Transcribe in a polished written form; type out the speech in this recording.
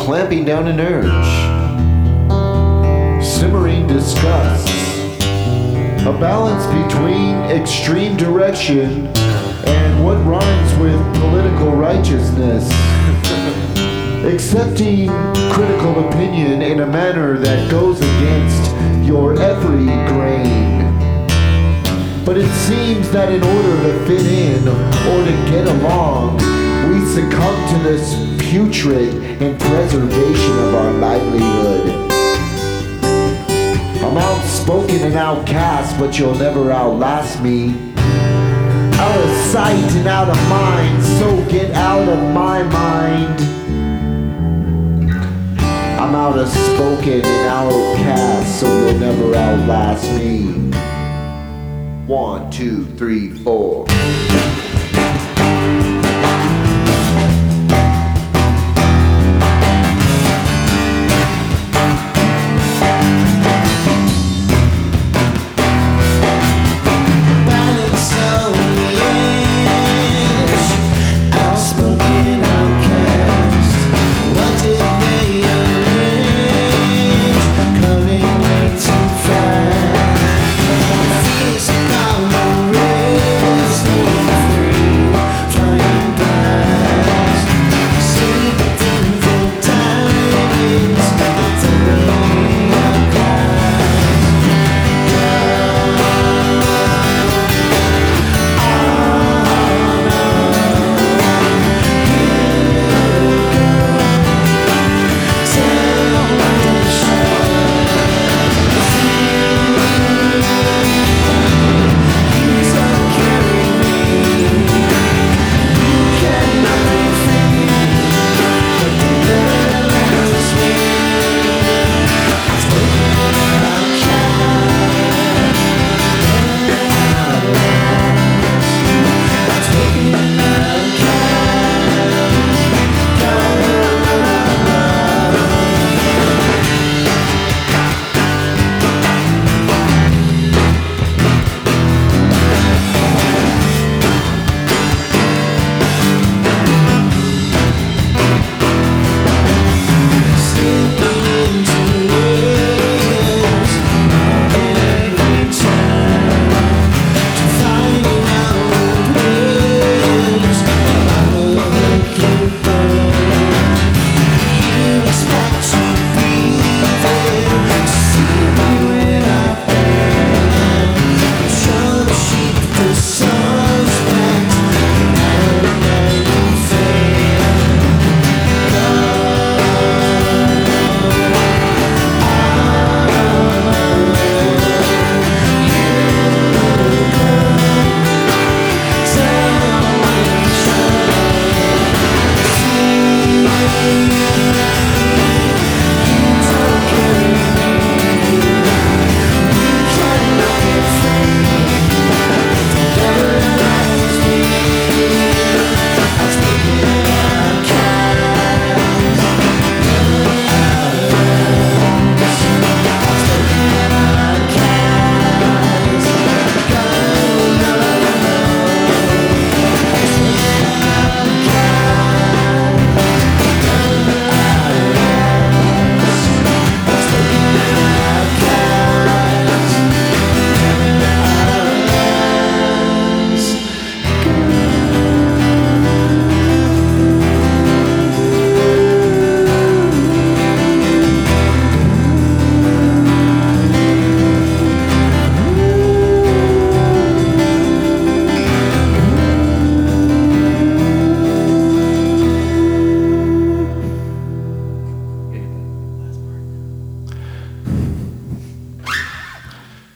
clamping down an urge, simmering disgust, a balance between extreme direction and what rhymes with political righteousness, accepting critical opinion in a manner that goes against your every grain. But it seems that in order to fit in or to get along, we succumb to this putrid and preservation of our livelihood. I'm outspoken and outcast, but you'll never outlast me. Out of sight and out of mind, so get out of my mind. I'm outspoken and outcast, so you'll never outlast me. 1, 2, 3, 4.